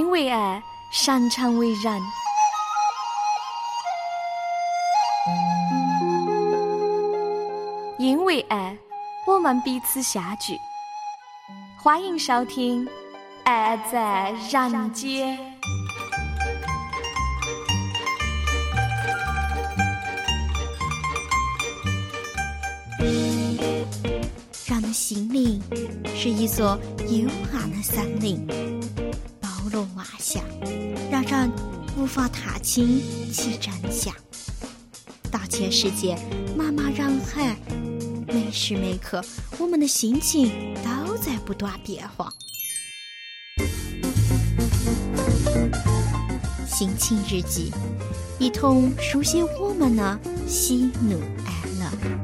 因为爱，擅长为人。因为爱，我们彼此相聚。欢迎收听《爱在人间》。 人的心灵是一座幽暗的森林，包罗万象，让人无法踏清其真相。大千世界，茫茫人海，每时每刻，我们的心情都在不断变化。心情日记，一同书写我们的喜怒哀乐。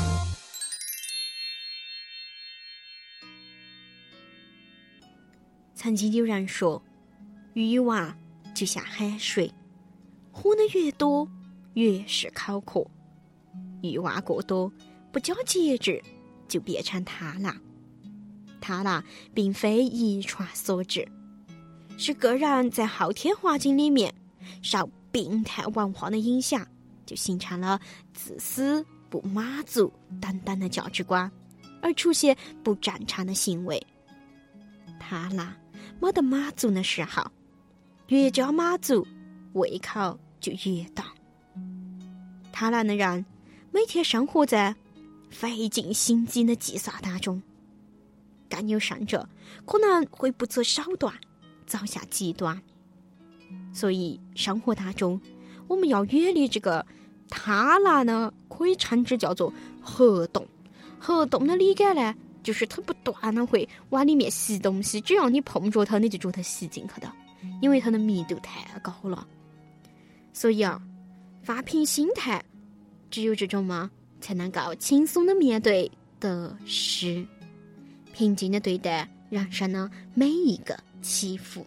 曾经有人说，欲望就像海水，喝的越多，越是口渴。欲望过多，不较节制，就变成贪婪。贪婪并非遗传所致，是个人在后天环境里面受病态文化的影响，就形成了自私、不满足等等的价值观，而出现不正常的行为。贪婪没得满足的时候，越加满足，胃口就越大。贪婪的人每天生活在费尽心机的计算当中，更有甚者可能会不择手段走向极端。所以生活当中，我们要远离这个贪婪呢，可以称之叫做黑洞。黑洞的理解呢，就是它不断的会往里面吸东西，只要你碰着它，你就觉得吸进去的，因为它的密度太高了。所以放平心态，只有这种嘛，才能够轻松的面对得失，平静的对待人生的每一个起伏。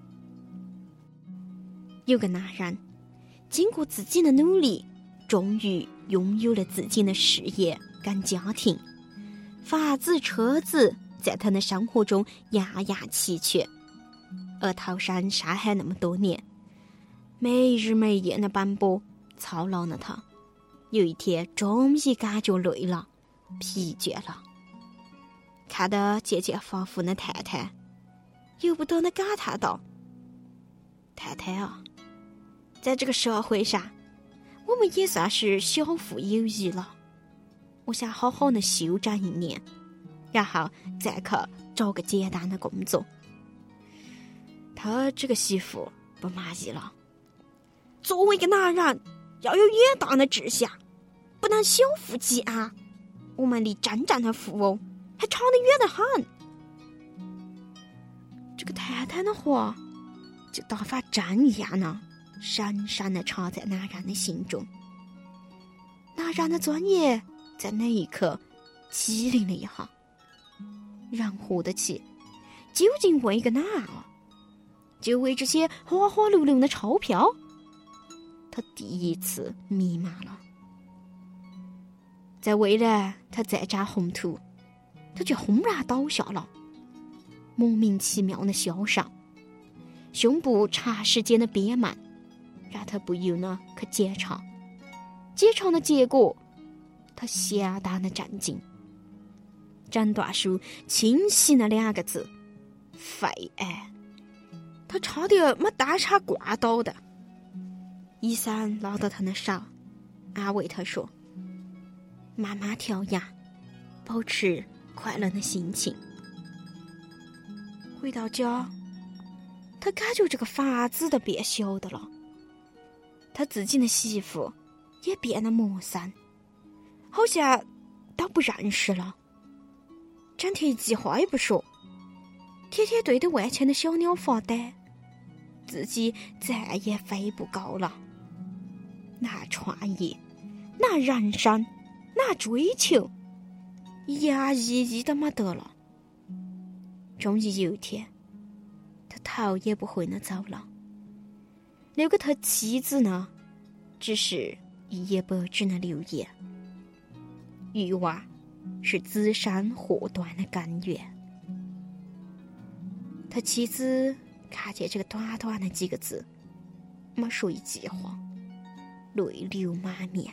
有个男人经过自己的努力，终于拥有了自己的事业跟家庭，房子车子在他的生活中样样齐全，而逃生山海那么多年，没日没夜的奔波操劳了他，有一天终于感觉累了，疲倦了。看到渐渐发福的太太，由不得的感叹道：太太啊，在这个社会上，我们也算是小富有余了，我想好好的休整1年，然后再去找个简单的工作。他这个媳妇不满意了，作为一个男人，要有远大的志向，不能小富即安，我们离真正的富翁还差得远得很。这个太太的话就打发针一样呢，深深地插在男人的心中。男人的尊严在那一刻机灵了一下，人活得起，究竟为个哪啊？就为这些花花绿绿的钞票？他第一次迷茫了。在未来他再展宏图，他却轰然倒下了，莫名其妙的消瘦，胸部长时间的憋满，让他不由呢去检查。检查的结果，他相当的震惊。诊断书清晰的2个字：肺癌。他差点没当场挂倒的。医生拉到他的手，安慰他说：慢慢调养，保持快乐的心情。回到家，他感觉这个房子都变小的了，他自己的媳妇也变得陌生，好像都不认识了，整天一句话也不说，天天对着外前的小鸟发呆，自己再也飞不高了。那创业，那人生，那追求，一样意义都没得了。终于有一天，他头也不回地走了，留给他妻子呢，只是一言不值的留言：欲望是滋生祸端的根源。他妻子看见这个短短的几个字，没说一句话，泪流满面。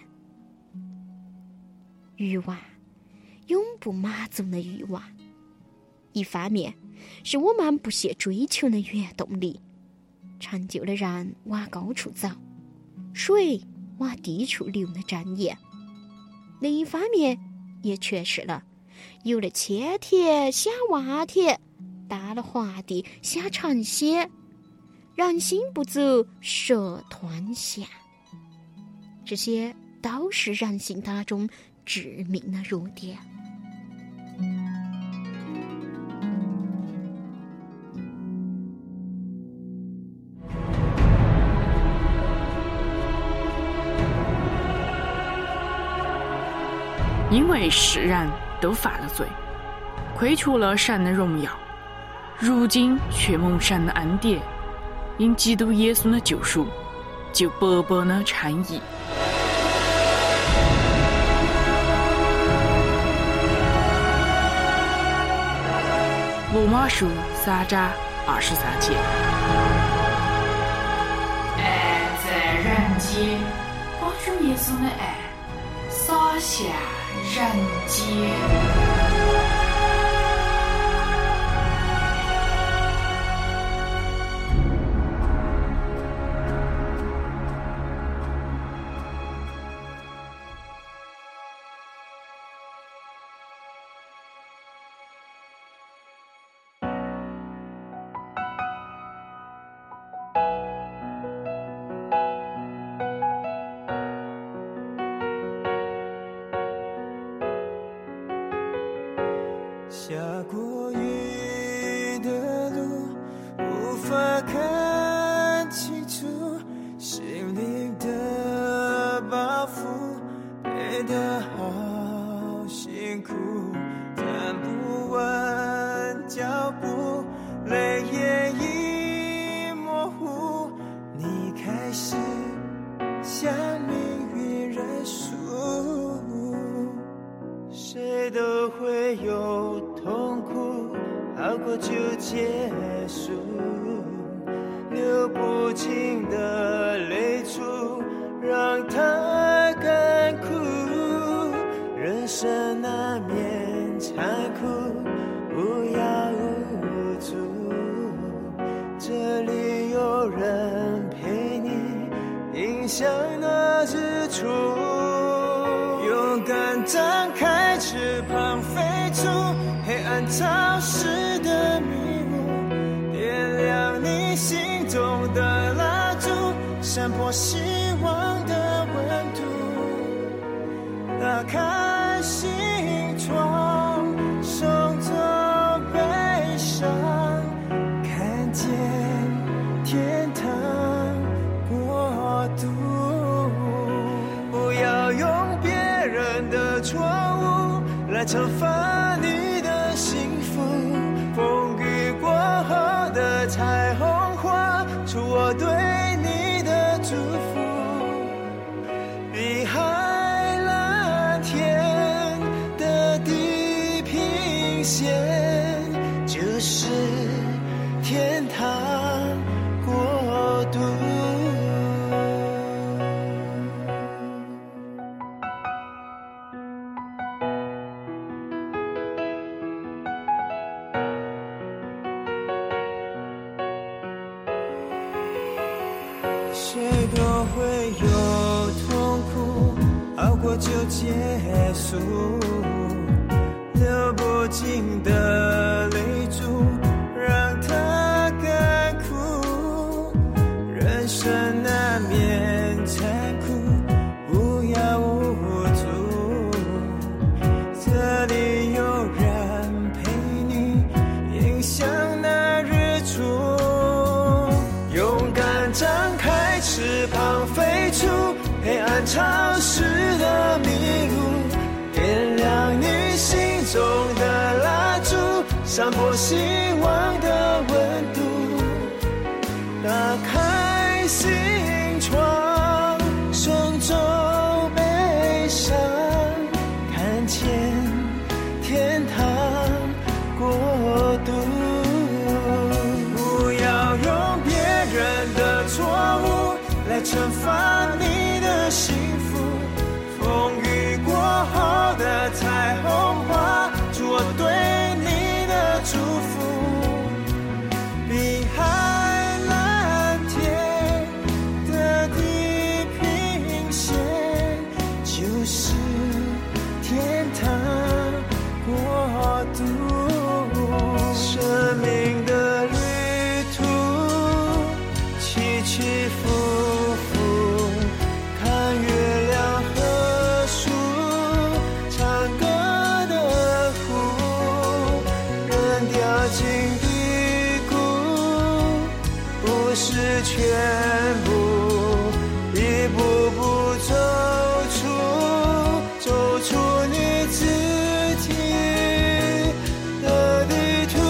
欲望，永不满足的欲望，一方面是我们不懈追求的原动力，成就了人往高处走，水往低处流的箴言；另一方面，也诠释了有了千田想万田，到了华地想成仙，人心不足蛇吞象。这些都是人性当中致命的弱点。 因为世人都犯了罪，亏缺了神的荣耀，如今却蒙神的恩典，因基督耶稣的救赎，就白白的称义。罗马书3章23节。 爱在人间，把主耶稣的爱洒向人间。 下过雨的路，无法看清楚，心灵的包袱变得好辛苦，站不稳脚步，泪也已模糊，你开始向命运认输。谁都会有痛苦，好过就结束，流不尽的泪珠让他干枯，人生难免残酷，无药无助，这里有人陪你迎向那日出，勇敢张开翅膀飞出黑暗潮湿的迷雾，点亮你心中的蜡烛，闪破希望的温度，打开心窗，送走悲伤，看见天堂国度。不要用别人的错误来惩罚你的幸福，风雨过后的彩虹画出我对你的祝福，比海蓝天的地平线就是天堂国度。谁都会有痛苦，熬过就结束，流不尽的泪珠让它干枯，人生难免残酷，无药无助，这里有人陪你迎向那日出，勇敢张开翅膀飞出黑暗潮湿的迷雾，点亮你心中的蜡烛，闪破希望的温度，打开心窗，送走悲伤，看见天堂国度。不要用发你的幸福，风雨过后的彩虹画出我对你的祝福，比海蓝天的地平线，就是天堂国度。生命的旅途起起伏伏，看月亮和树，唱歌的湖，人掉进低谷，不是全部，一步步走出你自己的地图。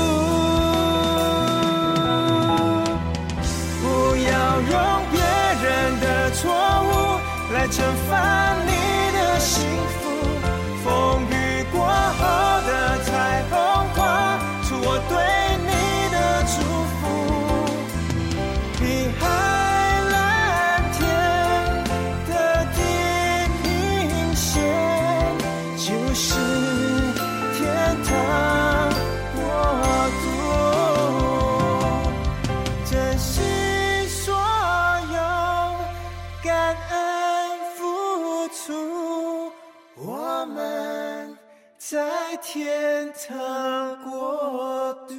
不要用别人的错误来惩罚你的幸福，风雨过后的彩虹画出我对你的祝福，比海蓝天的地平线，就是天堂国度。珍惜所有，感恩付出，我们在天堂国度。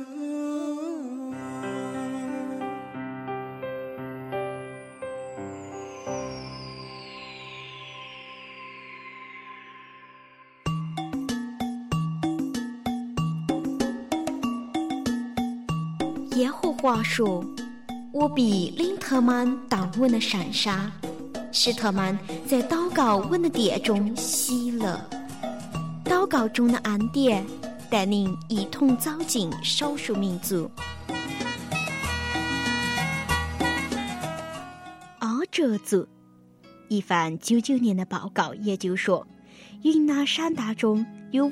耶和华说，我必领他们到我的山上，使他们在祷告我的殿中喜乐。祷告中的恩典带领一同走进少数民族。阿哲族一份99年的报告也就说，云南山大中有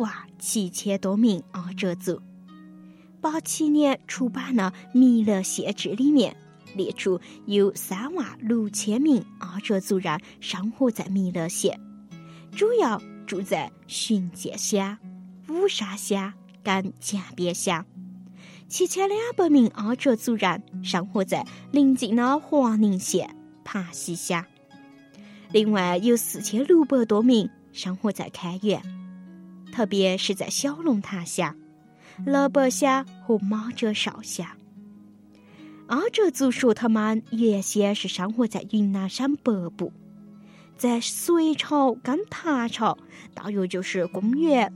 57000多名阿哲族。87年出版了《弥勒县志》，里面列出有36000名阿哲族人生活在弥勒县，主要住在巡界乡、乌沙乡跟江边乡。7200名阿哲族人生活在邻近的华宁县盘溪乡，另外有4600多名生活在开原，特别是在小龙潭乡、乐伯乡和马哲少乡。阿哲族说他们原先是生活在云南省北部，在隋朝跟唐朝，大约就是公元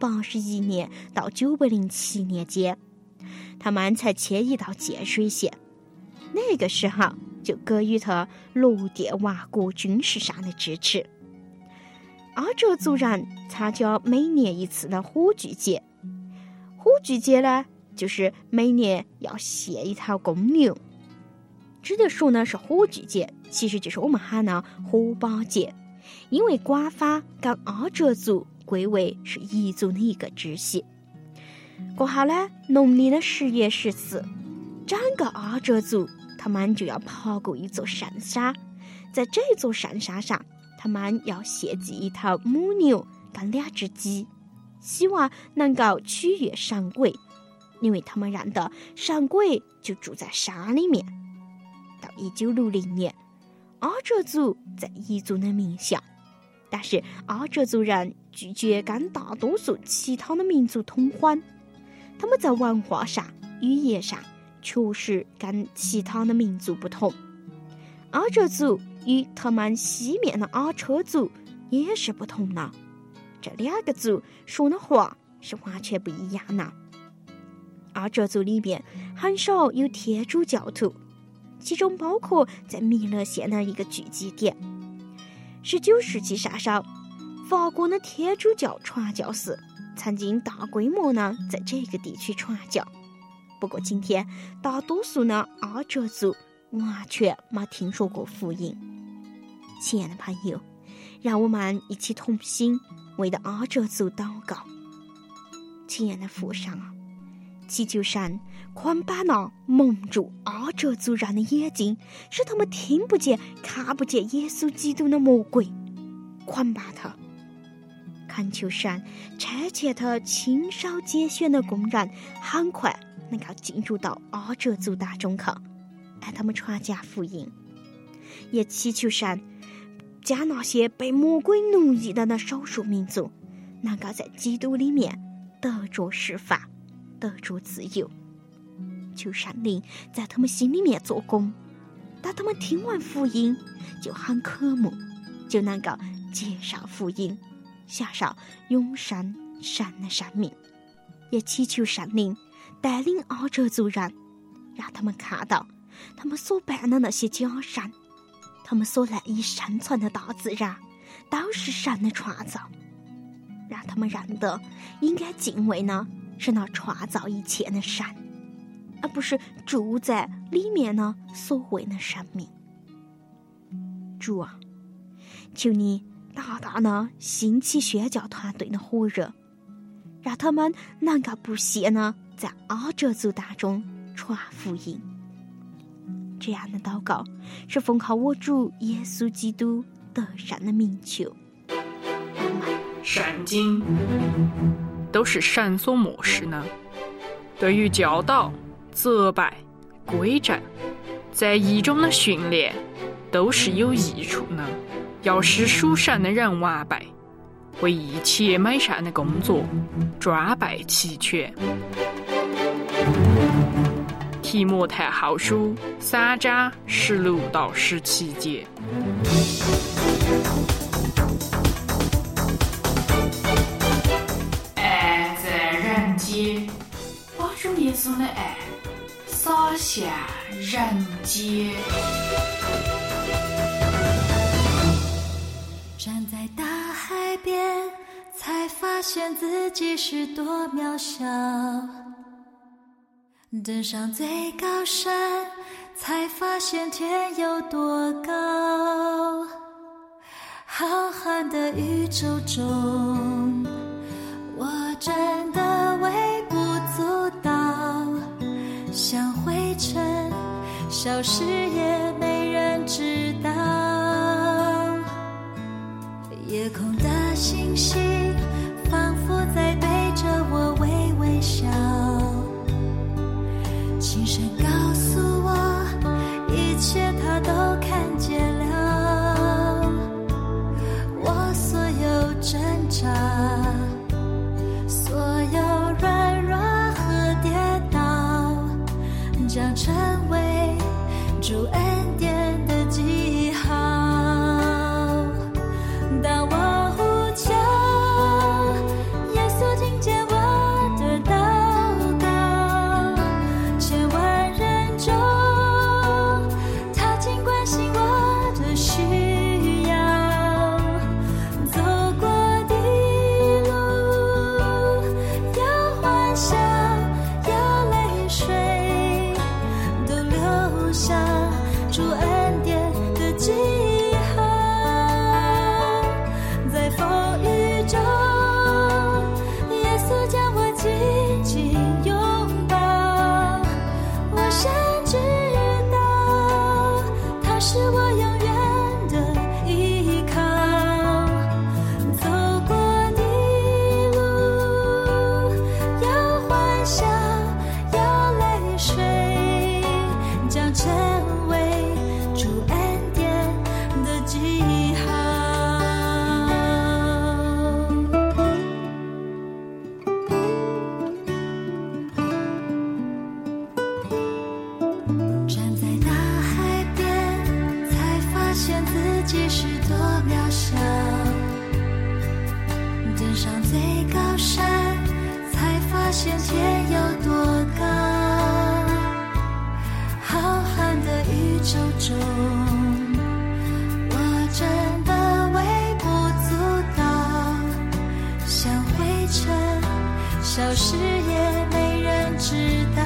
581年到907年间，他们才迁移到建水县。那个时候就给予他罗甸王国军事上的支持。阿哲族人参加每年一次的火炬节，火炬节呢，就是每年要献一头公牛。值得说呢是火炬节，其实就是我们喊的火把节，因为官方跟阿哲族归为是一族的一个支系。过后呢，农历的10月14，整个阿哲族他们就要爬过一座圣山，在这座圣山上，他们要献祭一头母牛跟2只鸡，希望能够取悦神鬼，因为他们认得神鬼就住在山里面。到1960年，阿哲族在彝族的名下，但是阿哲族人拒绝跟大多数其他的民族通婚，他们在文化上、语言上确实跟其他的民族不同。阿哲族与他们西面的阿车族也是不同的，这2个族说的话是完全不一样的。阿哲族里面很少有天主教徒，其中包括在弥勒县的一个聚集点。19世纪上首，法国的天主教传教士曾经大规模呢在这个地区传教，不过今天大多数的阿哲族完全没听说过福音。亲爱的朋友，让我们一起同心，为的阿哲族祷告。亲爱的父上啊， 祈求神宽把那蒙住阿哲族人的眼睛，使他们听不见看不见耶稣基督的魔鬼，宽把他。恳求神差遣他亲手拣选的工人很快能够进入到阿哲族当中去，爱他们传讲福音。也祈求神将那些被魔鬼奴役的那少数民族能够在基督里面得着释放，得着自由。求神灵在他们心里面做工，当他们听完福音就很渴慕，就能够接受福音，享受永生神的生命。也祈求神灵带领阿哲族人，让他们看到他们所拜的那些假神，他们所赖以生存的大自然都是神的创造，让他们认得应该敬畏呢是那创造一切的神，而不是住在里面呢所谓的生命。主啊，求你大大呢兴起宣教团队的火热，让他们能够不懈呢在阿哲族当中传福音。这样的祷告是奉靠我主耶稣基督得胜的名求。 圣经都是神所默示呢，对于教导、责备、规正，在义中的训练都是有益处呢。要使属神的人完备，为一切美善的工作装备齐全。提摩太后书3章16到17节。爱在人间，把主耶稣的爱洒向人间。 站在大海边，才发现自己是多渺小；登上最高山，才发现天有多高。浩瀚的宇宙中，我真的微不足道，像灰尘消失也没人知道。夜空的星星仿佛在对着我微微笑，轻声告诉我一切他都看见了。我所有挣扎，所有软弱和跌倒，将成为主恩典的记号。当我呼求，耶稣听见我的祷告，千万人中，他尽关心我的需要。走过的路，有欢笑，有泪水，都留下主恩典的记号。在风雨中，耶稣将我紧紧拥抱，我深知道他是我永远的依靠。走过的路，有欢笑，有泪水，将成为主恩典的记号。站在大海边，才发现自己是多渺小；登上最高山，才发现天有多高。浩瀚的宇宙中，我真的微不足道，像灰尘消失也没人知道。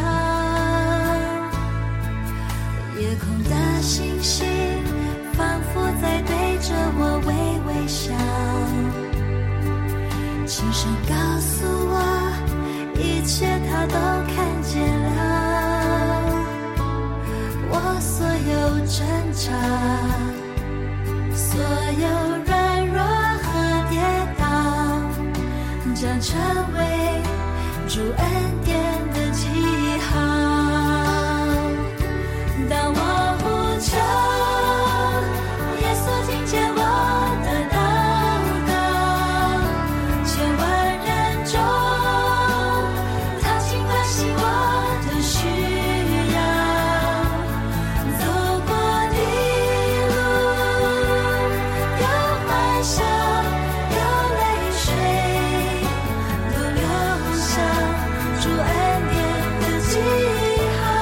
夜空的星星仿佛在对着我微微笑，轻声告诉我一切他都看见了，我所有挣扎，所有软弱和跌倒，将成为主恩典的记号。当我呼求，耶稣听见我的祷告，千万人中，他尽关心我的需要。走过的路，有欢笑，有泪水，都留下主恩典的记号。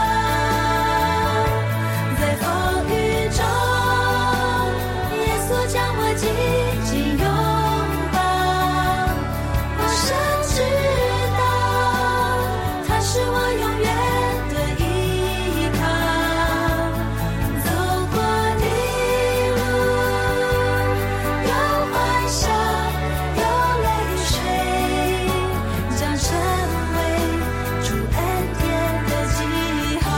在风雨中，耶稣将我紧紧拥抱，我深知道他是我永远的依靠。走过的路，有欢笑，有泪水，将成为主恩典的记号。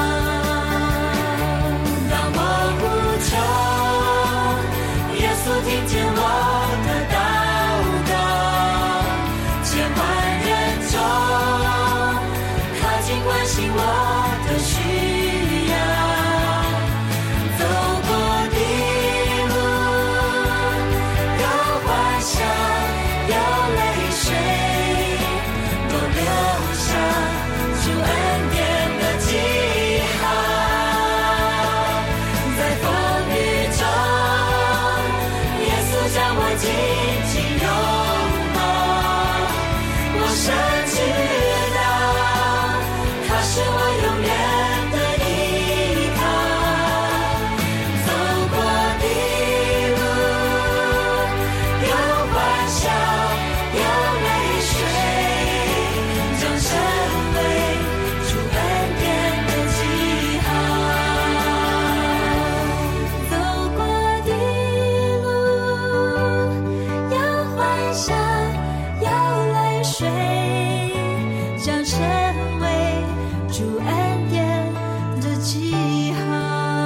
当我呼求，耶稣听见我的祷告，千万人中，他尽关心我的需要。走过的路，有欢笑，有泪水，都留下主恩典的记号。在风雨中，耶稣将我紧紧拥抱，我深知道他是我永远的依靠。走过的路，有欢笑，有泪水，将成为主恩典的记号。走过的路，有欢笑，有泪水，将成为主恩典的记号。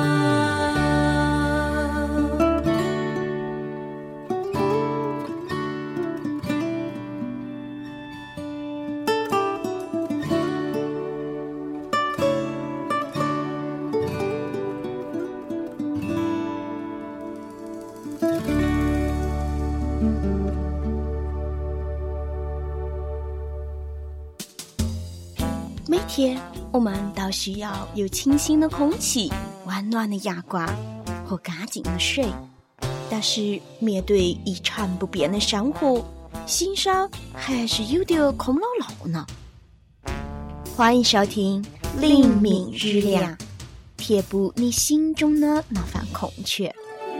每天我们都需要有清新的空气、温暖的阳光和干净的水，但是面对一成不变的生活，心上还是有点空落落呢。欢迎收听灵命日粮，填补你心中的那份空缺。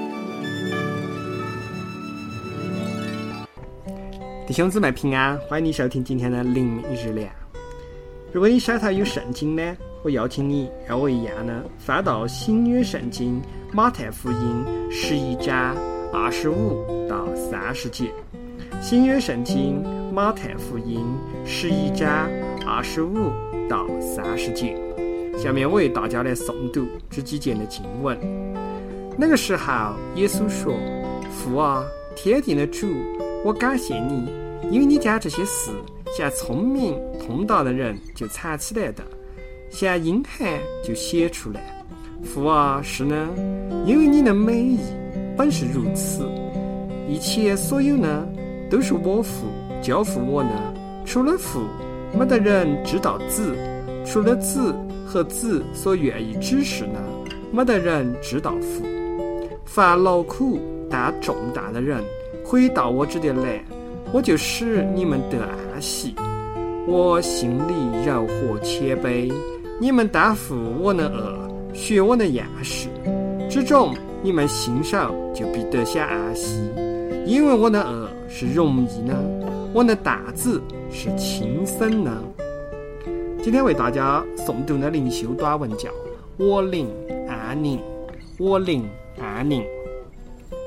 弟兄姊妹平安，欢迎你收听今天的灵命日粮。如果你手头有圣经呢，我邀请你和我一样呢，翻到新约圣经马太福音11章25到30节。新约圣经马太福音11章25到30节。下面我为大家来诵读这几节的经文。那个时候，耶稣说：“父啊，天地的主，我感谢你，因为你将这些事像聪明通达的人就藏起来的，像婴孩就写出来。父啊，是呢，因为你的美意本是如此。一切所有呢，都是我父交付我呢。除了父，没得人知道子；除了子和子所愿意指示呢，没得人知道父。凡劳苦担重担的人，回到我这里来，我就使你们得安息。我心里柔和谦卑，你们担负我的恶，学我的样式，这种你们心上就必得享安息。因为我的恶是容易呢，我的担子是轻省呢。今天为大家诵读的灵修短文叫《我灵安宁》，我灵安宁。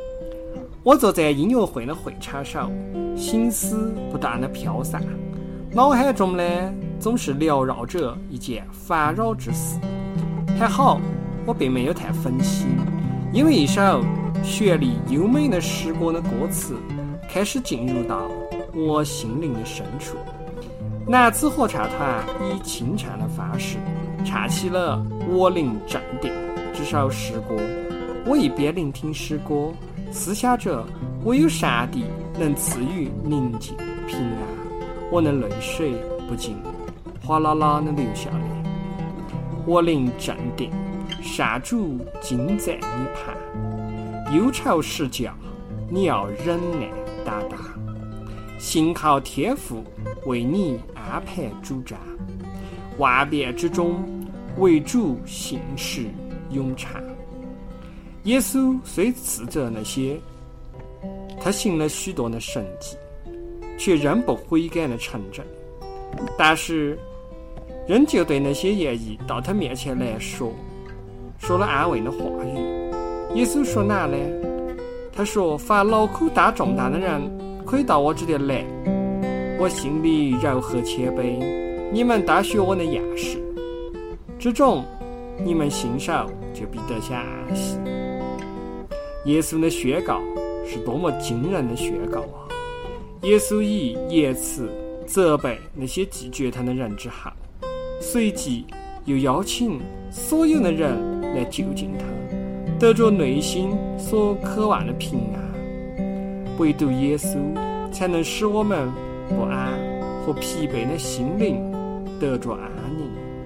我坐在音乐会的会场上，心思不断地飘散。 脑海中呢总是缭绕着一件烦扰之事。还好我并没有太分心，因为一首旋律优美的诗歌的歌词开始进入到我心灵的深处。男子合唱团以清唱的方式唱起了《我灵正定》这首诗歌。我一边聆听诗歌，思想着唯有上帝能赐予宁静平安，我的泪水不禁哗啦啦地流下来。我灵正定，上主今在你旁，忧愁时角你要忍耐担当，信靠天父为你安排主张，万变之中为主信实永长。耶稣虽斥责那些他行了许多的神迹，却仍不悔改的城镇，但是仍旧对那些愿意到他面前来说了安慰的话语。耶稣说哪呢？他说，凡劳苦担重担的人可以到我这里来，我心里柔和谦卑，你们当学我的样式，这种你们心手就必得享安息。耶稣的宣告是多么惊人的宣告啊！耶稣以言辞责备那些拒绝他的人之后，随即又邀请所有的人来就近他，得着内心所渴望的平安。唯独耶稣才能使我们不安和疲惫的心灵得着安宁。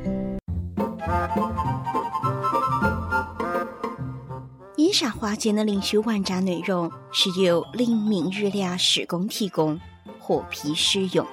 以上话节的灵修文章内容是由灵命日粮事工提供，获批使用。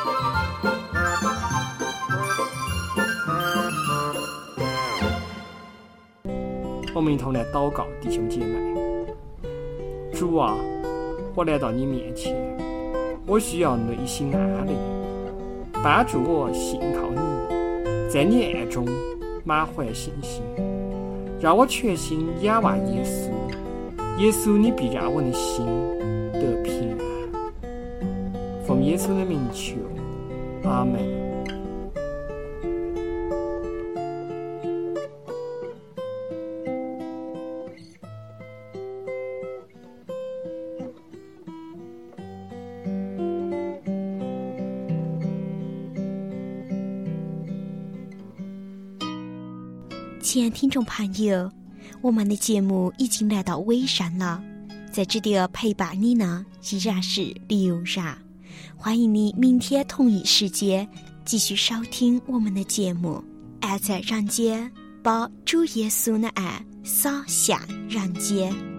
我们一同来祷告，弟兄姐妹。主啊，我来到你面前，我需要内心安宁，帮助我信靠你，在你爱中满怀信心，让我全心仰望耶稣。耶稣，你必让我的心得平安。奉耶稣的名求，阿门。 亲爱听众朋友，我们的节目已经来到尾声了，在这里陪伴你呢依然是刘然，欢迎你明天同一时间继续收听我们的节目。爱在人间，把主耶稣的爱洒向人间。